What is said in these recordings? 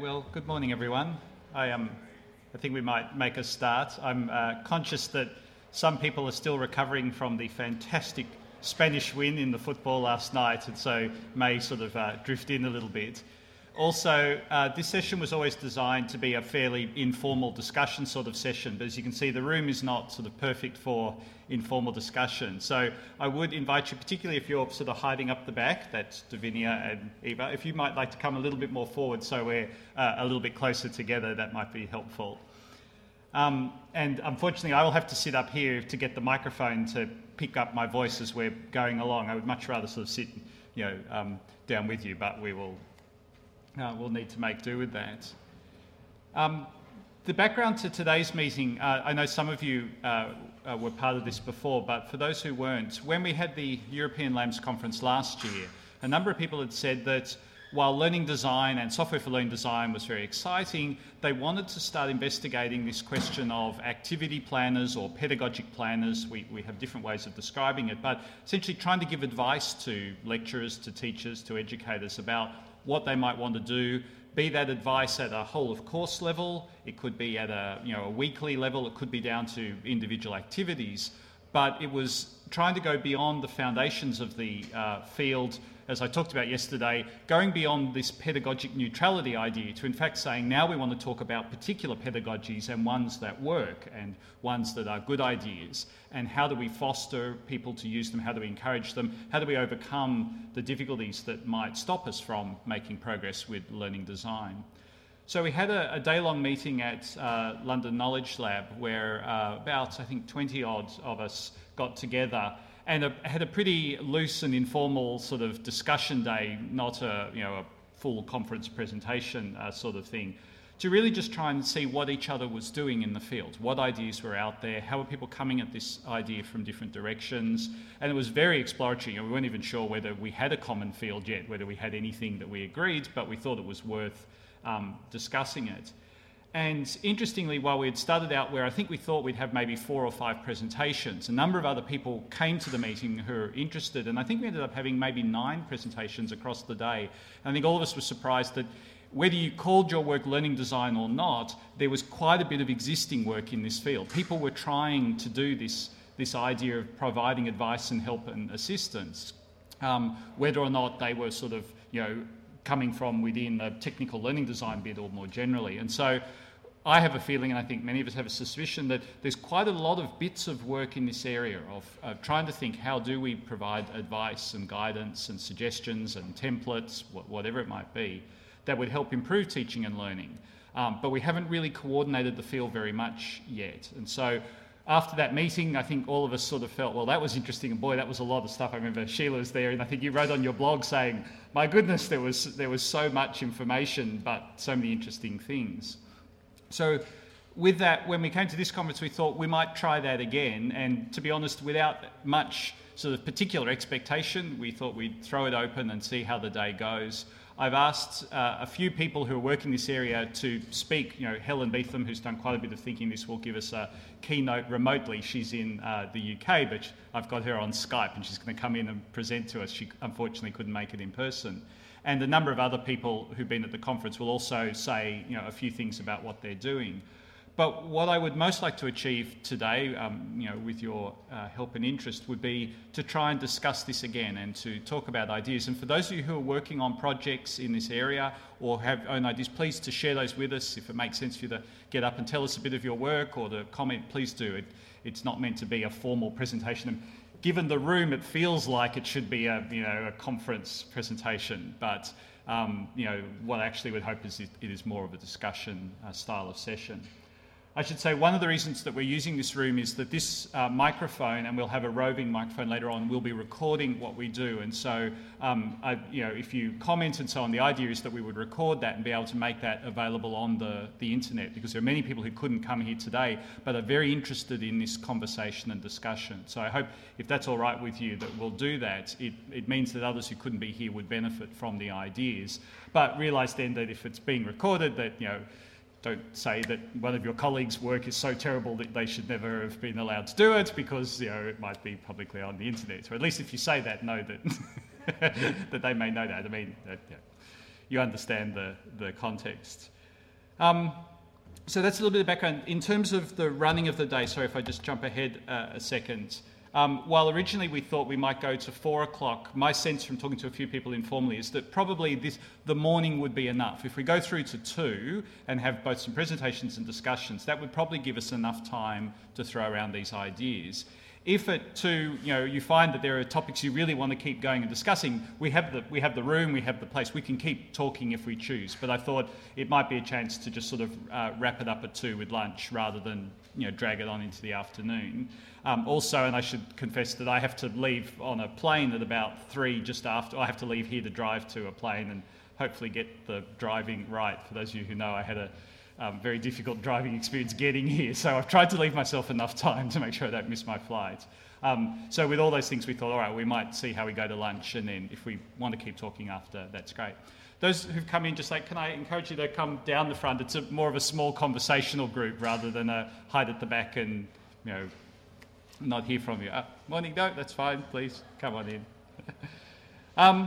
Well, good morning, everyone. I think we might make a start. I'm conscious that some people are still recovering from the fantastic Spanish win in the football last night, and so may sort of drift in a little bit. Also, this session was always designed to be a fairly informal discussion sort of session, but as you can see, the room is not sort of perfect for informal discussion. So I would invite you, particularly if you're sort of hiding up the back, that's Davinia and Eva, if you might like to come a little bit more forward so we're a little bit closer together, that might be helpful. And unfortunately, I will have to sit up here to get the microphone to pick up my voice as we're going along. I would much rather sort of sit, down with you, but we'll need to make do with that. The background to today's meeting, I know some of you were part of this before, but for those who weren't, when we had the European LAMS conference last year, a number of people had said that while learning design and software for learning design was very exciting, they wanted to start investigating this question of activity planners or pedagogic planners. We have different ways of describing it, but essentially trying to give advice to lecturers, to teachers, to educators about what they might want to do, be that advice at a whole of course level, it could be at a weekly level, it could be down to individual activities, but it was trying to go beyond the foundations of the field, as I talked about yesterday, going beyond this pedagogic neutrality idea to in fact saying now we want to talk about particular pedagogies and ones that work and ones that are good ideas, and how do we foster people to use them, how do we encourage them, how do we overcome the difficulties that might stop us from making progress with learning design. So we had a day-long meeting at London Knowledge Lab where about, I think, 20 odd of us got together and had a pretty loose and informal sort of discussion day, not a full conference presentation sort of thing, to really just try and see what each other was doing in the field, what ideas were out there, how were people coming at this idea from different directions. And it was very exploratory. We weren't even sure whether we had a common field yet, whether we had anything that we agreed, but we thought it was worth discussing it. And interestingly, while we had started out where I think we thought we'd have maybe 4 or 5 presentations, a number of other people came to the meeting who were interested, and I think we ended up having maybe 9 presentations across the day. And I think all of us were surprised that whether you called your work learning design or not, there was quite a bit of existing work in this field. People were trying to do this idea of providing advice and help and assistance, whether or not they were sort of, coming from within the technical learning design bit or more generally. And so I have a feeling, and I think many of us have a suspicion, that there's quite a lot of bits of work in this area of trying to think how do we provide advice and guidance and suggestions and templates, whatever it might be, that would help improve teaching and learning. But we haven't really coordinated the field very much yet. And so after that meeting, I think all of us sort of felt, well, that was interesting, and boy, that was a lot of stuff. I remember Sheila was there, and I think you wrote on your blog saying, my goodness, there was so much information, but so many interesting things. So with that, when we came to this conference, we thought we might try that again, and to be honest, without much sort of particular expectation, we thought we'd throw it open and see how the day goes. I've asked a few people who are working this area to speak. Helen Beetham, who's done quite a bit of thinking this, will give us a keynote remotely. She's in the UK, but I've got her on Skype, and she's going to come in and present to us. She unfortunately couldn't make it in person. And a number of other people who've been at the conference will also say, a few things about what they're doing. But what I would most like to achieve today, with your help and interest, would be to try and discuss this again and to talk about ideas. And for those of you who are working on projects in this area or have own ideas, please to share those with us. If it makes sense for you to get up and tell us a bit of your work or to comment, please do. It's not meant to be a formal presentation. And given the room, it feels like it should be a conference presentation. But what I actually would hope is it is more of a discussion style of session. I should say one of the reasons that we're using this room is that this microphone, and we'll have a roving microphone later on, will be recording what we do. And so, if you comment and so on, the idea is that we would record that and be able to make that available on the internet, because there are many people who couldn't come here today but are very interested in this conversation and discussion. So I hope, if that's all right with you, that we'll do that. It means that others who couldn't be here would benefit from the ideas. But realise then that if it's being recorded, that, don't say that one of your colleagues' work is so terrible that they should never have been allowed to do it, because it might be publicly on the internet. So at least if you say that, know that that they may know that. I mean, you understand the context. So that's a little bit of background. In terms of the running of the day, sorry if I just jump ahead a second. While originally we thought we might go to 4 o'clock, my sense from talking to a few people informally is that probably the morning would be enough. If we go through to 2 and have both some presentations and discussions, that would probably give us enough time to throw around these ideas. If at 2, you find that there are topics you really want to keep going and discussing, we have the room, we have the place, we can keep talking if we choose. But I thought it might be a chance to just sort of wrap it up at 2 with lunch rather than drag it on into the afternoon. Also, and I should confess that I have to leave on a plane at about 3 just after. I have to leave here to drive to a plane and hopefully get the driving right. For those of you who know, I had a very difficult driving experience getting here, so I've tried to leave myself enough time to make sure I don't miss my flight. So with all those things, we thought, all right, we might see how we go to lunch, and then if we want to keep talking after, that's great. Those who've come in, just can I encourage you to come down the front? It's more of a small conversational group rather than a hide at the back and, not hear from you. Morning, no, that's fine, please, come on in.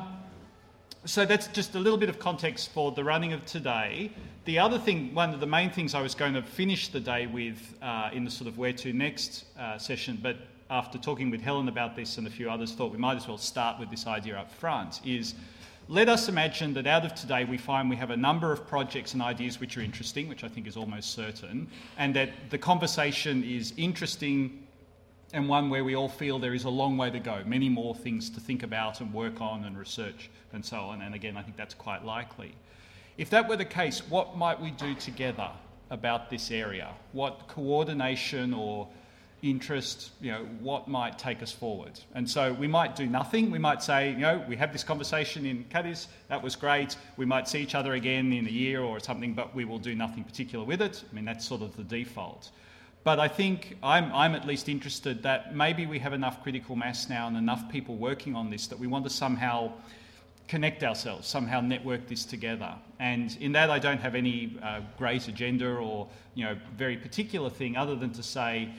So that's just a little bit of context for the running of today. The other thing, one of the main things I was going to finish the day with in the sort of where to next session, but after talking with Helen about this and a few others, thought we might as well start with this idea up front, is let us imagine that out of today we find we have a number of projects and ideas which are interesting, which I think is almost certain, and that the conversation is interesting and one where we all feel there is a long way to go, many more things to think about and work on and research and so on. And again, I think that's quite likely. If that were the case, what might we do together about this area? What coordination or interest, what might take us forward? And so we might do nothing. We might say, we had this conversation in Cadiz, that was great. We might see each other again in a year or something, but we will do nothing particular with it. I mean, that's sort of the default. But I think I'm at least interested that maybe we have enough critical mass now and enough people working on this that we want to somehow connect ourselves, somehow network this together. And in that I don't have any great agenda or very particular thing other than to say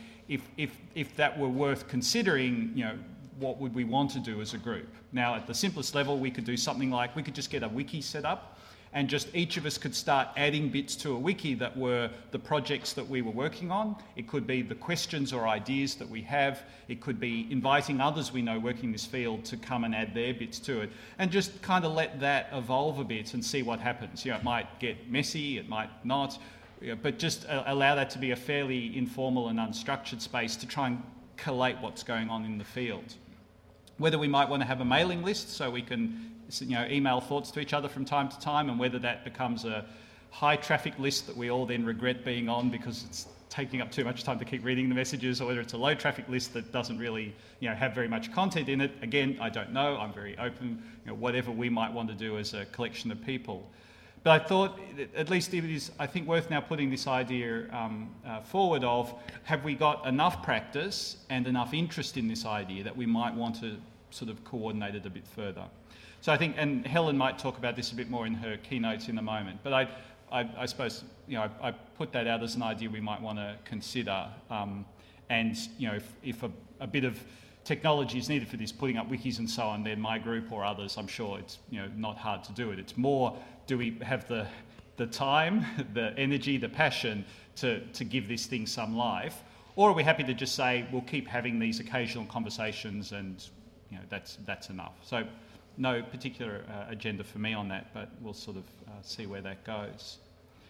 if that were worth considering, what would we want to do as a group? Now at the simplest level we could do something like we could just get a wiki set up and just each of us could start adding bits to a wiki that were the projects that we were working on. It could be the questions or ideas that we have. It could be inviting others we know working in this field to come and add their bits to it, and just kind of let that evolve a bit and see what happens. It might get messy, it might not, but just allow that to be a fairly informal and unstructured space to try and collate what's going on in the field. Whether we might want to have a mailing list so we can email thoughts to each other from time to time, and whether that becomes a high traffic list that we all then regret being on because it's taking up too much time to keep reading the messages, or whether it's a low traffic list that doesn't really have very much content in it. Again, I don't know. I'm very open, whatever we might want to do as a collection of people. But I thought at least it is, I think, worth now putting this idea forward of, have we got enough practice and enough interest in this idea that we might want to sort of coordinate it a bit further? So I think, and Helen might talk about this a bit more in her keynotes in a moment, but I suppose, I put that out as an idea we might want to consider. And, if a bit of technology is needed for this, putting up wikis and so on, then my group or others, I'm sure it's, not hard to do it. It's more, do we have the time, the energy, the passion to give this thing some life? Or are we happy to just say, we'll keep having these occasional conversations and, that's enough. So, no particular agenda for me on that, but we'll sort of see where that goes.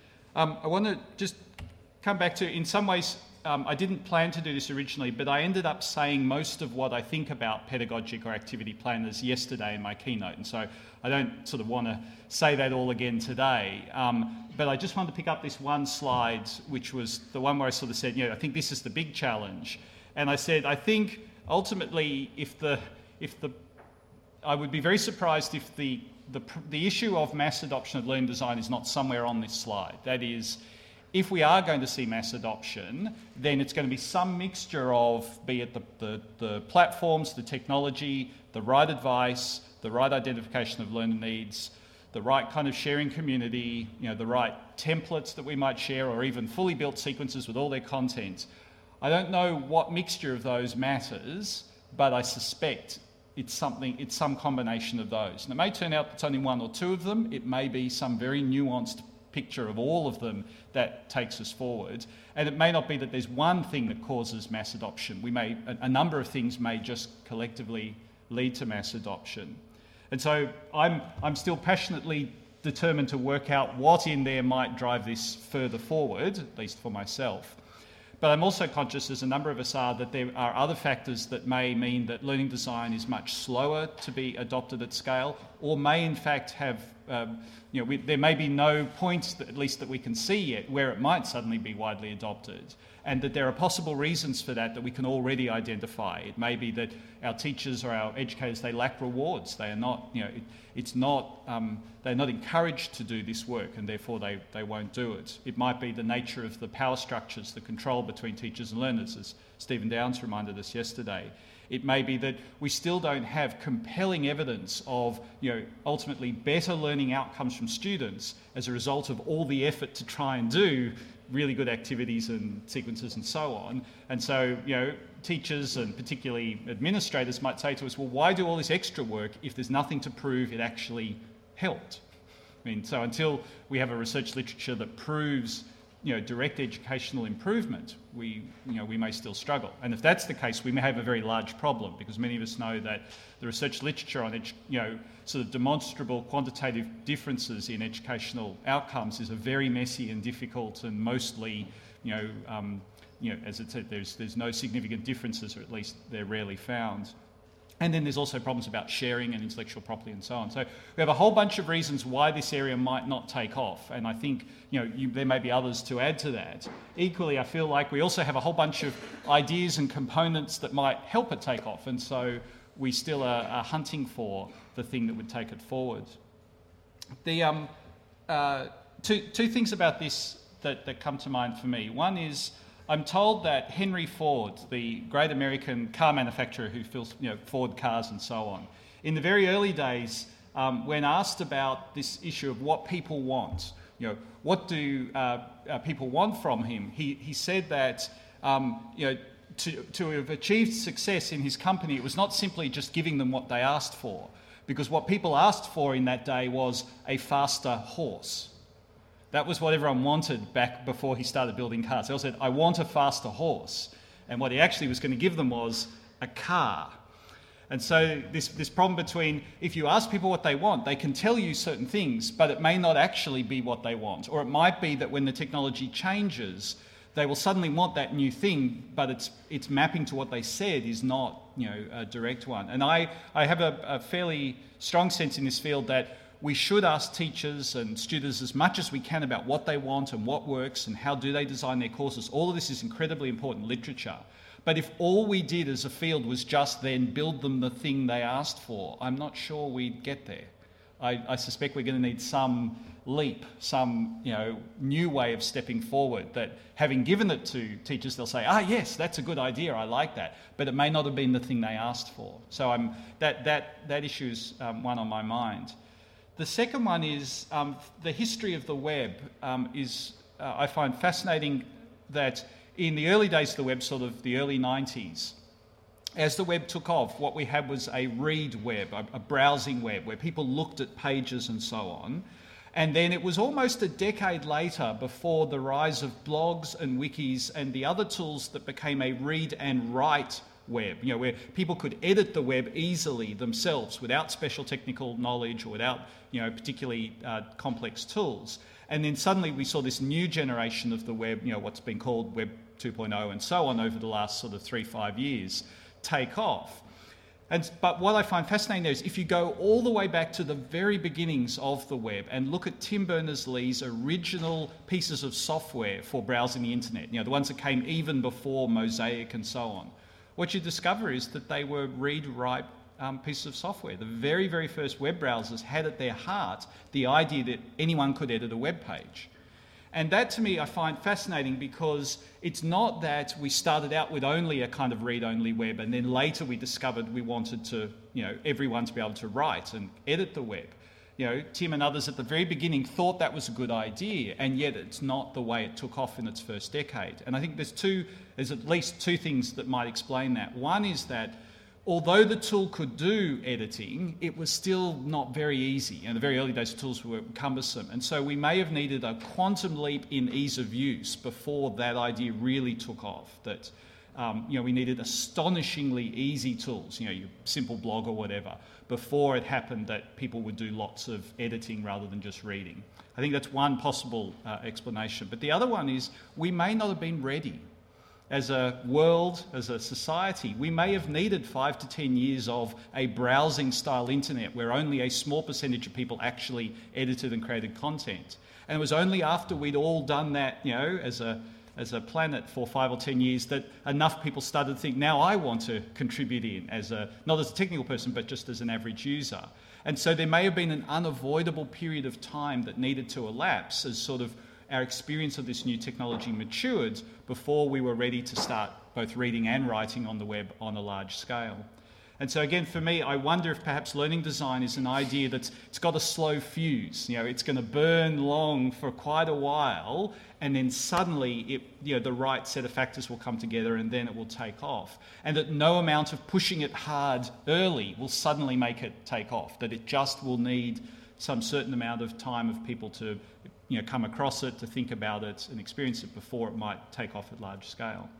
I want to just come back to, in some ways, I didn't plan to do this originally, but I ended up saying most of what I think about pedagogic or activity planners yesterday in my keynote, and so I don't sort of want to say that all again today. But I just wanted to pick up this one slide, which was the one where I sort of said, I think this is the big challenge. And I said, I think ultimately, I would be very surprised if the issue of mass adoption of learning design is not somewhere on this slide. That is, if we are going to see mass adoption, then it's going to be some mixture of, be it the platforms, the technology, the right advice, the right identification of learner needs, the right kind of sharing community, the right templates that we might share, or even fully built sequences with all their content. I don't know what mixture of those matters, but I suspect it's some combination of those. And it may turn out it's only one or two of them. It may be some very nuanced picture of all of them that takes us forward. And it may not be that there's one thing that causes mass adoption. A number of things may just collectively lead to mass adoption. And so I'm still passionately determined to work out what in there might drive this further forward, at least for myself. But I'm also conscious, as a number of us are, that there are other factors that may mean that learning design is much slower to be adopted at scale, or may in fact have, there may be no points, at least that we can see yet, where it might suddenly be widely adopted. And that there are possible reasons for that we can already identify. It may be that our teachers or our educators, they lack rewards. They are not, they're not encouraged to do this work, and therefore they won't do it. It might be the nature of the power structures, the control between teachers and learners, as Stephen Downes reminded us yesterday. It may be that we still don't have compelling evidence of, ultimately better learning outcomes from students as a result of all the effort to try and do really good activities and sequences and so on. And so, teachers and particularly administrators might say to us, well, why do all this extra work if there's nothing to prove it actually helped? So until we have a research literature that proves, direct educational improvement, we may still struggle. And if that's the case, we may have a very large problem, because many of us know that the research literature on sort of demonstrable quantitative differences in educational outcomes is a very messy and difficult, and mostly, as it said, there's no significant differences, or at least they're rarely found. And then there's also problems about sharing and intellectual property and so on. So we have a whole bunch of reasons why this area might not take off. And I think, there may be others to add to that. Equally, I feel like we also have a whole bunch of ideas and components that might help it take off. And so we still are hunting for the thing that would take it forward. The two things about this that come to mind for me. One is, I'm told that Henry Ford, the great American car manufacturer who built Ford cars and so on, in the very early days, when asked about this issue of what people want, what do people want from him, he said that to have achieved success in his company, it was not simply just giving them what they asked for, because what people asked for in that day was a faster horse. That was what everyone wanted back before he started building cars. They all said, I want a faster horse. And what he actually was going to give them was a car. And so this problem between, if you ask people what they want, they can tell you certain things, but it may not actually be what they want. Or it might be that when the technology changes, they will suddenly want that new thing, but its mapping to what they said is not, a direct one. And I have a fairly strong sense in this field that we should ask teachers and students as much as we can about what they want and what works and how do they design their courses. All of this is incredibly important literature. But if all we did as a field was just then build them the thing they asked for, I'm not sure we'd get there. I suspect we're going to need some leap, some new way of stepping forward, that having given it to teachers, they'll say, yes, that's a good idea, I like that, but it may not have been the thing they asked for. So that issue's one on my mind. The second one is the history of the web I find fascinating that in the early days of the web, sort of the early 90s, as the web took off, what we had was a read web, a browsing web, where people looked at pages and so on. And then it was almost a decade later before the rise of blogs and wikis and the other tools that became a read and write web, where people could edit the web easily themselves without special technical knowledge or without, particularly complex tools. And then suddenly we saw this new generation of the web, what's been called Web 2.0 and so on over the last sort of 3-5 years, take off. But what I find fascinating there is if you go all the way back to the very beginnings of the web and look at Tim Berners-Lee's original pieces of software for browsing the internet, the ones that came even before Mosaic and so on, what you discover is that they were read-write pieces of software. The very, very first web browsers had at their heart the idea that anyone could edit a web page. And that, to me, I find fascinating because it's not that we started out with only a kind of read-only web and then later we discovered we wanted to, everyone to be able to write and edit the web. Tim and others at the very beginning thought that was a good idea, and yet it's not the way it took off in its first decade. And I think there's at least two things that might explain that. One is that although the tool could do editing, it was still not very easy. In the very early days, the tools were cumbersome. And so we may have needed a quantum leap in ease of use before that idea really took off, that we needed astonishingly easy tools, your simple blog or whatever, before it happened that people would do lots of editing rather than just reading. I think that's one possible explanation. But the other one is we may not have been ready. As a world, as a society, we may have needed 5 to 10 years of a browsing-style internet where only a small percentage of people actually edited and created content. And it was only after we'd all done that, as a planet for 5 or 10 years that enough people started to think, now I want to contribute in, not as a technical person, but just as an average user. And so there may have been an unavoidable period of time that needed to elapse as sort of our experience of this new technology matured before we were ready to start both reading and writing on the web on a large scale. And so again, for me, I wonder if perhaps learning design is an idea it's got a slow fuse. It's going to burn long for quite a while, and then suddenly the right set of factors will come together and then it will take off. And that no amount of pushing it hard early will suddenly make it take off, that it just will need some certain amount of time of people to come across it, to think about it and experience it before it might take off at large scale.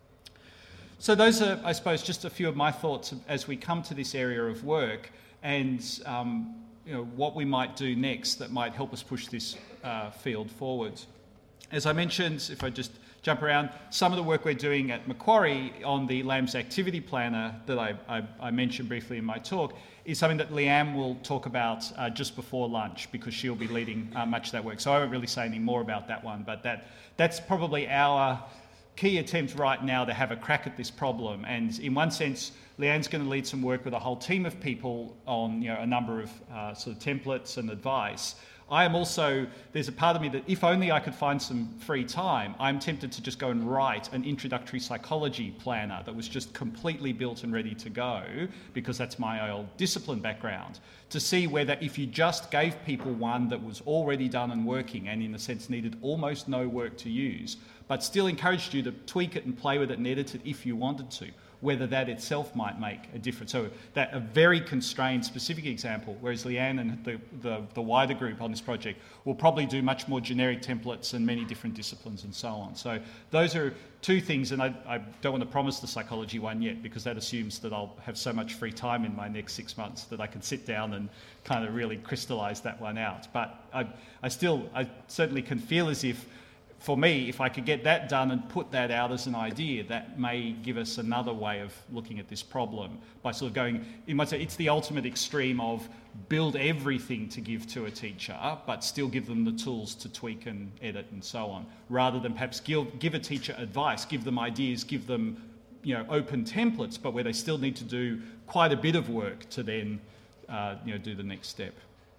So those are, I suppose, just a few of my thoughts as we come to this area of work and what we might do next that might help us push this field forward. As I mentioned, if I just jump around, some of the work we're doing at Macquarie on the LAMS activity planner that I mentioned briefly in my talk is something that Leanne will talk about just before lunch, because she'll be leading much of that work. So I won't really say any more about that one, but that's probably our key attempt right now to have a crack at this problem. And in one sense, Leanne's going to lead some work with a whole team of people on a number of sort of templates and advice. I am also, there's a part of me that if only I could find some free time, I'm tempted to just go and write an introductory psychology planner that was just completely built and ready to go, because that's my old discipline background, to see whether if you just gave people one that was already done and working and in a sense needed almost no work to use, but still encouraged you to tweak it and play with it and edit it if you wanted to, whether that itself might make a difference. So that a very constrained specific example, whereas Leanne and the wider group on this project will probably do much more generic templates and many different disciplines and so on. So those are two things, and I don't want to promise the psychology one yet, because that assumes that I'll have so much free time in my next 6 months that I can sit down and kind of really crystallise that one out. But I certainly can feel as if, for me, if I could get that done and put that out as an idea, that may give us another way of looking at this problem by sort of going, you might say, it's the ultimate extreme of build everything to give to a teacher, but still give them the tools to tweak and edit and so on, rather than perhaps give a teacher advice, give them ideas, give them open templates, but where they still need to do quite a bit of work to then do the next step.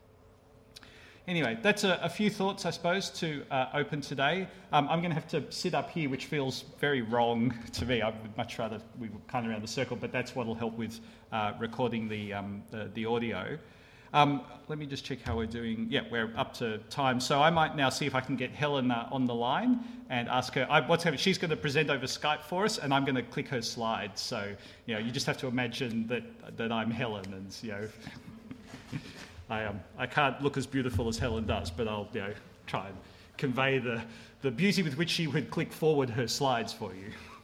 Anyway, that's a few thoughts, I suppose, to open today. I'm going to have to sit up here, which feels very wrong to me. I would much rather we were kind of around the circle, but that's what will help with recording the audio. Let me just check how we're doing. Yeah, we're up to time. So I might now see if I can get Helen on the line and ask her. What's happening? She's going to present over Skype for us, and I'm going to click her slides. So you just have to imagine that I'm Helen, and I can't look as beautiful as Helen does, but I'll try and convey the beauty with which she would click forward her slides for you.